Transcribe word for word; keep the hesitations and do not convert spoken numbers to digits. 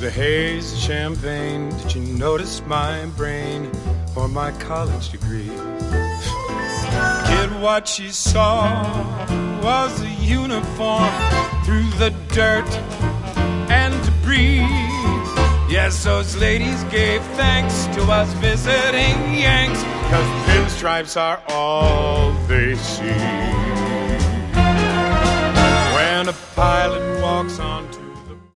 the haze of champagne, did you notice my brain or my college degree? Kid, what she saw was a uniform through the dirt and debris. Yes, those ladies gave thanks to us visiting Yanks, 'cause pinstripes are all they see. When a pilot walks onto